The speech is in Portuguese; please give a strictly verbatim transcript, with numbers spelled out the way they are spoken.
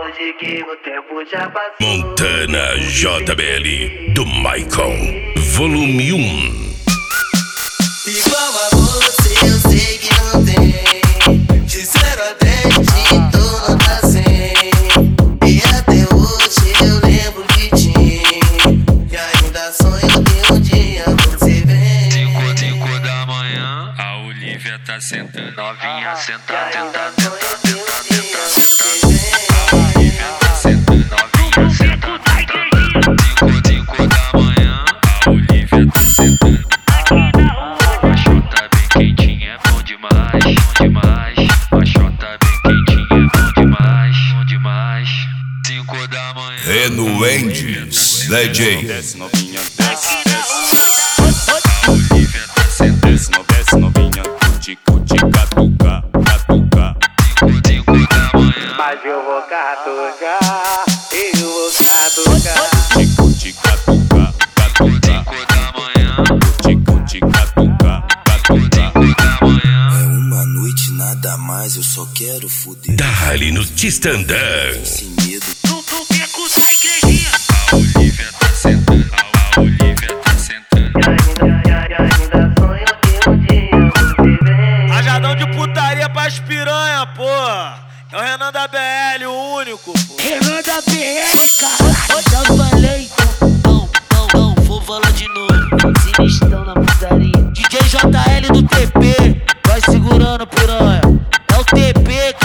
Hoje que o tempo já passou. Montana J B L do Maicon, volume um. Igual a você eu sei que não tem. De zero a dez de tu nota cem. E até hoje eu lembro que tinha. E ainda sonho que um dia você vem. Cinco, cinco da manhã, a Olivia tá sentando. Novinha senta, tenta, tenta, tenta, tenta, senta. A Olivia tá sentando. Novinha senta, tenta. Cinco, cinco da manhã, a Olivia tá sentando. A chota bem quentinha é bom demais, bom demais. A chota bem quentinha é bom demais, bom demais. Cinco da manhã. Reno Endes, D J. Desce novinha, desce, desce. A Olivia tá sentando. Desce, no, desce novinha, curte, curte, catuca, catuca. Cinco, cinco da manhã. Mas eu vou catucar, eu vou catucar. Curte, curte, catuca, catuca. Cinco da manhã. Curte, curte, catuca, catuca. Cinco da manhã. É uma noite nada mais, eu só quero foder. Dá-lhe no Tistandão. Sem medo. A Olivia tá sentando. A Olivia tá sentando. Ainda sonho que um dia você vem. Rajadão de putaria pras piranha, porra. É o Renan da B L, o único, porra. Renan da B L, caralho. Já falei, não, não, não, vou falar de novo. Sinistrão na putaria. D J J L do T P, vai segurando, piranha. É o T P,